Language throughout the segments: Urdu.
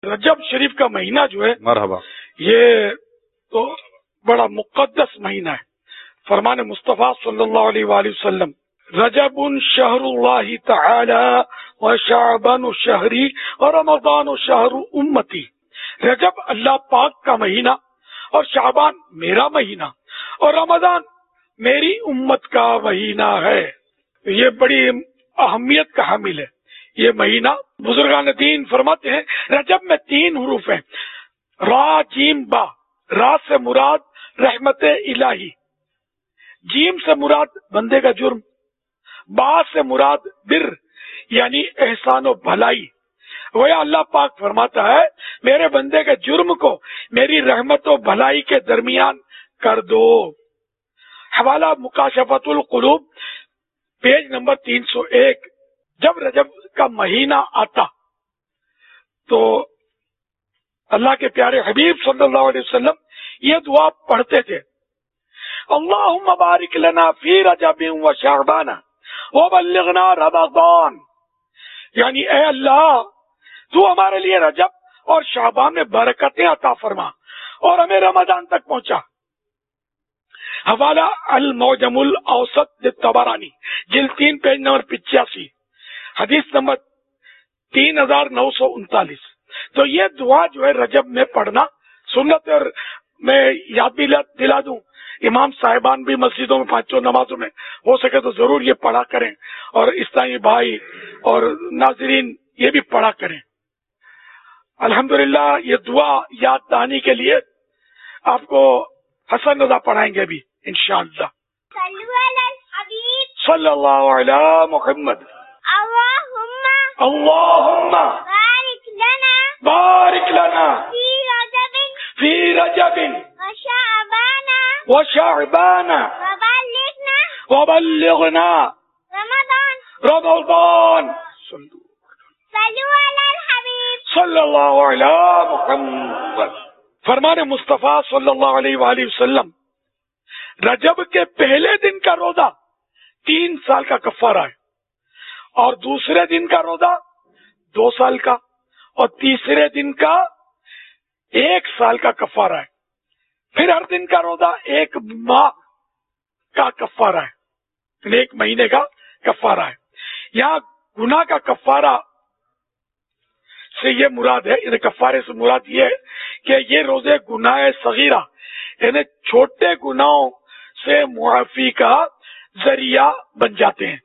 رجب شریف کا مہینہ جو ہے مرحبا، یہ تو بڑا مقدس مہینہ ہے. فرمان مصطفیٰ صلی اللہ علیہ وآلہ وسلم، رجب شہر اللہ تعالی و شعبان شہری اور رمضان شہر امتی. رجب اللہ پاک کا مہینہ اور شعبان میرا مہینہ اور رمضان میری امت کا مہینہ ہے. یہ بڑی اہمیت کا حامل ہے یہ مہینہ. بزرگان دین فرماتے ہیں رجب میں 3 حروف ہیں، را جیم با. را سے مراد رحمت الہی، جیم سے مراد بندے کا جرم، با سے مراد بر یعنی احسان و بھلائی. وہ اللہ پاک فرماتا ہے میرے بندے کے جرم کو میری رحمت و بھلائی کے درمیان کر دو. حوالہ مکاشفت القلوب پیج نمبر 301. جب رجب کا مہینہ آتا تو اللہ کے پیارے حبیب صلی اللہ علیہ وسلم یہ دعا پڑھتے تھے، اللہم بارک لنا فی رجب و شعبان وبلغنا رمضان. یعنی اے اللہ تو ہمارے لیے رجب اور شعبان میں برکتیں عطا فرما اور ہمیں رمضان تک پہنچا. حوالہ المعجم الاوسط طبرانی جلد 3 پیج نمبر 85، حدیث نمبر 3939. تو یہ دعا جو ہے رجب میں پڑھنا سنت ہے. اور میں یاد بھی دلا دوں امام صاحبان بھی مسجدوں میں 5 نمازوں میں ہو سکے تو ضرور یہ پڑھا کریں، اور اسلامی بھائی اور ناظرین یہ بھی پڑھا کریں. الحمدللہ یہ دعا یاد دہانی کے لیے آپ کو حسن رضا پڑھائیں گے بھی انشاءاللہ. صلی اللہ علی محمد. اللہم بارک لنا فی رجب و شعبان وبلغنا رمضان. صلی اللہ علی محمد. فرمان مصطفیٰ صلی اللہ علیہ وآلہ وسلم، رجب کے پہلے دن کا روزہ 3 سال کا کفارہ ہے، اور دوسرے دن کا روزہ 2 سال کا، اور تیسرے دن کا 1 سال کا کفارہ ہے. پھر ہر دن کا روزہ 1 ماہ کا کفارہ ہے، 1 مہینے کا کفارہ ہے. یہاں گناہ کا کفارہ سے یہ مراد ہے، یعنی کفارے سے مراد یہ ہے کہ یہ روزے گناہ صغیرہ یعنی چھوٹے گناہوں سے معافی کا ذریعہ بن جاتے ہیں.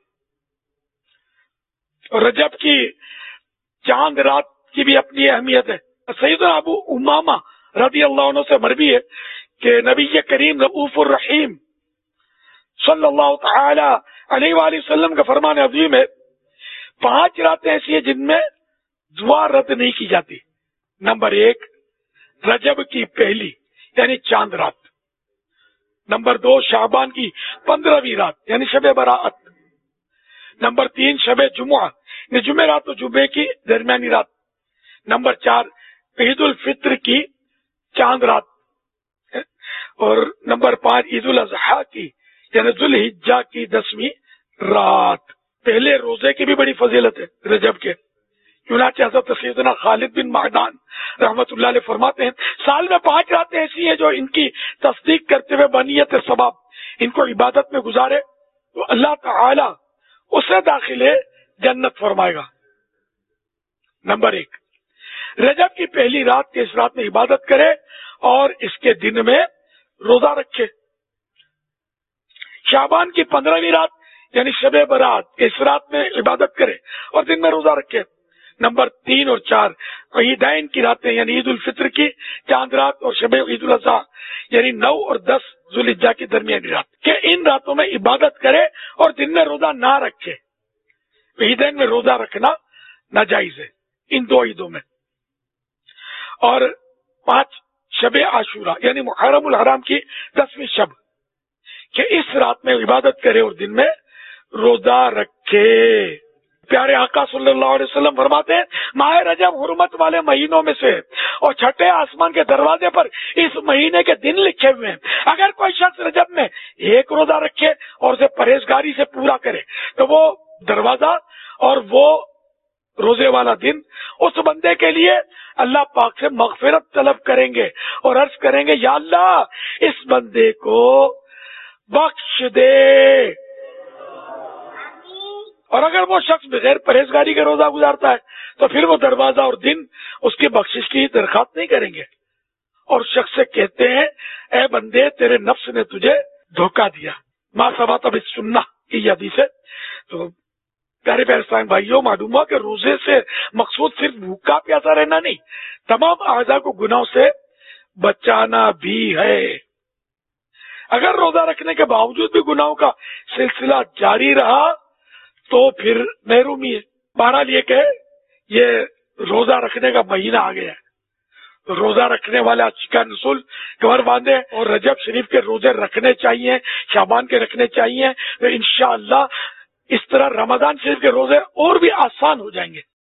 رجب کی چاند رات کی بھی اپنی اہمیت ہے. سیدنا ابو امامہ رضی اللہ عنہ سے مروی ہے کہ نبی کریم رؤوف الرحیم صلی اللہ تعالی علیہ وآلہ وسلم کا فرمان عظیم ہے، 5 راتیں ایسی ہیں جن میں دعا رد نہیں کی جاتی. نمبر 1 رجب کی پہلی یعنی چاند رات. نمبر 2 شعبان کی 15ویں رات یعنی شب برات. نمبر 3 شب جمعہ یعنی جمعرات و جمعے کی درمیانی رات. نمبر 4 عید الفطر کی چاند رات. اور نمبر 5 عید الاضحیٰ کی یعنی ذوالحجہ کی 10ویں رات. پہلے روزے کی بھی بڑی فضیلت ہے رجب کے. چنانچہ حضرت سیدنا خالد بن معدان رحمت اللہ علیہ فرماتے ہیں سال میں 5 راتیں ایسی ہیں جو ان کی تصدیق کرتے ہوئے بنیت ثواب ان کو عبادت میں گزارے تو اللہ تعالی اسے داخل جنت فرمائے گا. نمبر 1 رجب کی پہلی رات کے اس رات میں عبادت کرے اور اس کے دن میں روزہ رکھے. شعبان کی 15ویں رات یعنی شب برات اس رات میں عبادت کرے اور دن میں روزہ رکھے. نمبر 3 اور 4 عیدین کی راتیں یعنی عید الفطر کی چاند رات اور شب عید الاضحیٰ یعنی 9 اور 10 ذوالحجہ کی درمیانی رات کہ ان راتوں میں عبادت کرے اور دن میں روزہ نہ رکھے. عیدین میں روزہ رکھنا ناجائز ہے ان 2 عیدوں میں. اور 5 شب عاشورہ یعنی محرم الحرام کی 10ویں شب کہ اس رات میں عبادت کرے اور دن میں روزہ رکھے. پیارے آقا صلی اللہ علیہ وسلم فرماتے ہیں ماہ رجب حرمت والے مہینوں میں سے اور 6 آسمان کے دروازے پر اس مہینے کے دن لکھے ہوئے ہیں. اگر کوئی شخص رجب میں 1 روزہ رکھے اور اسے پرہیزگاری سے پورا کرے تو وہ دروازہ اور وہ روزے والا دن اس بندے کے لیے اللہ پاک سے مغفرت طلب کریں گے اور عرض کریں گے یا اللہ اس بندے کو بخش دے. اور اگر وہ شخص بغیر پرہیزگاری کے روزہ گزارتا ہے تو پھر وہ دروازہ اور دن اس کی بخشش کی درخواست نہیں کریں گے اور شخص سے کہتے ہیں اے بندے تیرے نفس نے تجھے دھوکہ دیا. ما ثبت بالسنہ کی حدیث ہے. تو پیارے پیارے اسلام بھائیوں، معلوم ہوا کہ روزے سے مقصود صرف بھوکا پیاسا رہنا نہیں، تمام اعضاء کو گناہوں سے بچانا بھی ہے. اگر روزہ رکھنے کے باوجود بھی گناہوں کا سلسلہ جاری رہا تو پھر محرومی ہے. بہرحال یہ کہ یہ روزہ رکھنے کا مہینہ آ گیا ہے، روزہ رکھنے والے کا رسول کمر باندھے اور رجب شریف کے روزے رکھنے چاہیے، شعبان کے رکھنے چاہیے. تو انشاءاللہ اس طرح رمضان شریف کے روزے اور بھی آسان ہو جائیں گے.